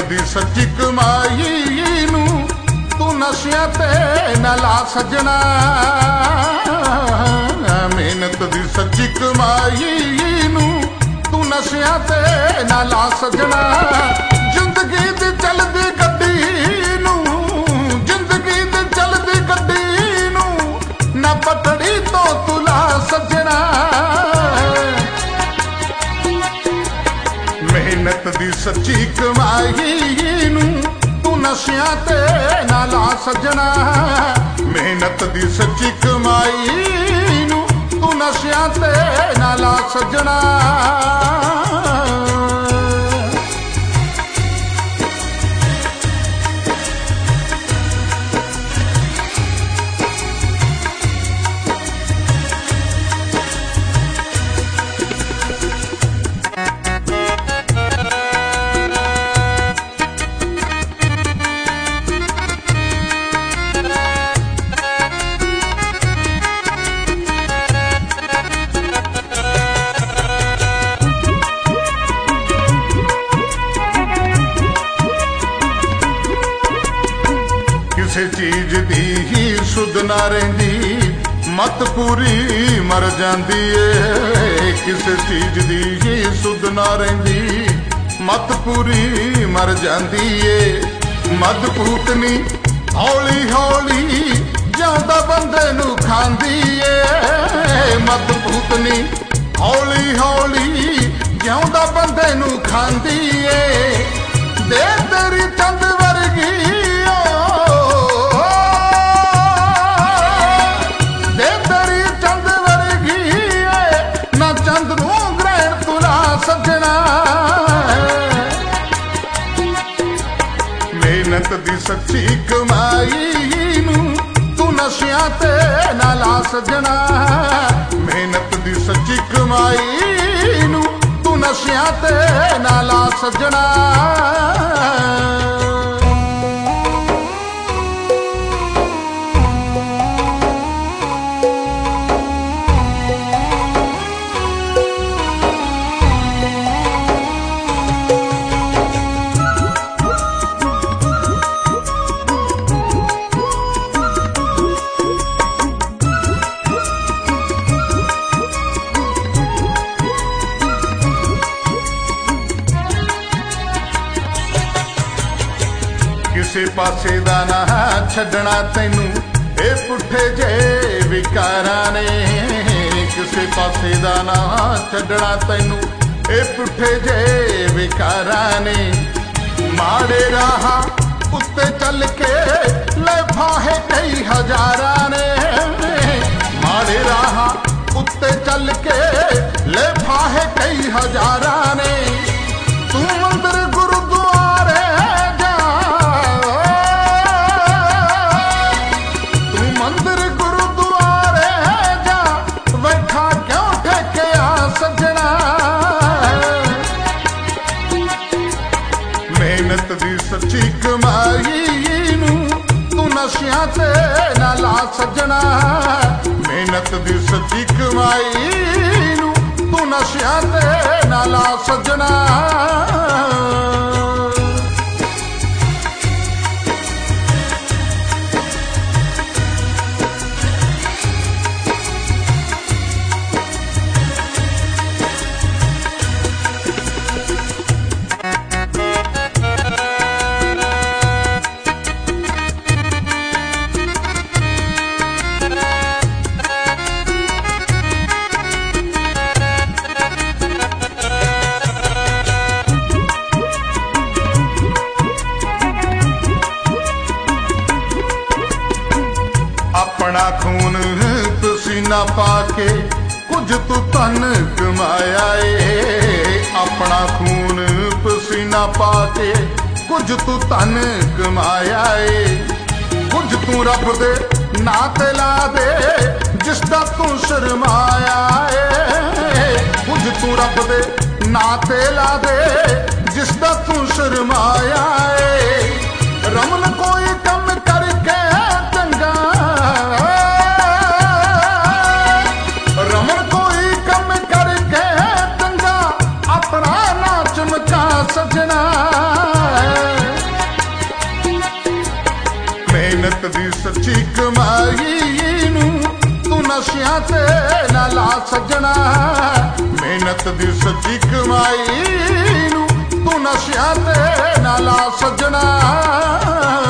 दी सच्ची कमाई नू तू नशियां ते ना ला सजना। मेहनत दी सच्ची कमाई नू तू नशियां ते ना ला सजना। जिंदगी दी चलदी गड्डी नू, जिंदगी दी चलदी गड्डी नू ना पटड़ी तो तू ला सजना। मेहनत दी सच्ची कमाई नू तू नशियां ते ना ला सजना। मेहनत दी सच्ची कमाई नू तू नशियां ते ना ला सजना। किसे चीज दी ही सुध ना रहिंदी मत पूरी मर जांदी है। किसे चीज दी ही सुध ना रहिंदी मत पूरी मर जांदी है। मद पूतनी हौली हौली ज्यादा बंदे नू खांदी है। मद पूतनी हौली हौली ज्यादा बंदे नू खांदी है। दे तेरी चंद वर्गी मेहनत दी सच्ची कमाई नू तू नशियां ते ना ला सजना। मेहनत दी सच्ची कमाई नू तू नशियां ते ना ला सजना। किसे पासे दा ना छड्डना तैनू ए पुठे जे विकारां ने। किसे पासे दा ना छड्डना तैनू ए पुठे जे विकारां ने। माड़े राह उत्ते चल के ले फाहे कई हजारां ने। माड़े राह उत्ते चल के ले फाहे कई हजारां ने। तू मंदिर गुरुद्वारे जा, तू मंदिर गुरुद्वारे जा बैठा क्यों ठेके आ सजना। मेहनत दी सच्ची कमाई नू तू नशियां ते ना ला सजना। मेहनत दी सच्ची कमाई नू तू नशियां ते ना ला सजना। अपना खून पसीना पाके कुछ तू धन कमाया है। अपना खून पसीना पाके कुछ तू धन कमाया है। कुछ तू रब दे ना ते ला दे जिसदा तू शर्माया है। कुछ तू रब दे ना ते ला दे जिसदा तू शर्माया है। रमन कोई कम करके चंगा, रमन कोई कम करके चंगा अपना ना चमका सजना। ਸੱਚੀ ਕਮਾਈ ਨੂੰ ਤੂੰ ਨਸ਼ਿਆਂ ਤੇ ਨਾ ਲਾ ਸੱਜਣਾ। ਮਿਹਨਤ ਦੀ ਸੱਚੀ ਕਮਾਈ ਨੂੰ ਤੂੰ ਨਸ਼ਿਆਂ ਤੇ ਨਾ ਲਾ ਸੱਜਣਾ।